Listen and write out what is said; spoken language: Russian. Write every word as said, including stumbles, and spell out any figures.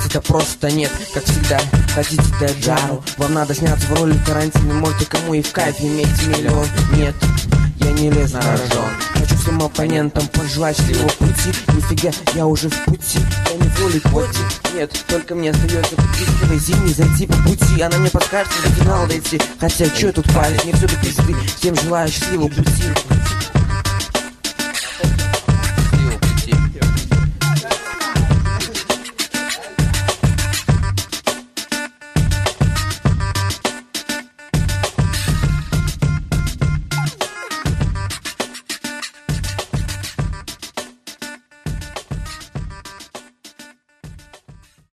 да просто нет. Как всегда, хотите дать жару, вам надо сняться в роли Тарантино. Можете кому и в кайф иметь миллион. Нет, я не лезу на рожон. Хочу всем оппонентам пожелать счастливого пути. Нифига, я уже в пути, я не в роли Котти. Нет, только мне остается красивой зимней зайти по пути. Она мне подскажет, до финала дойти. Хотя, чё тут палить, мне все до пизды. Всем желаю счастливого пути.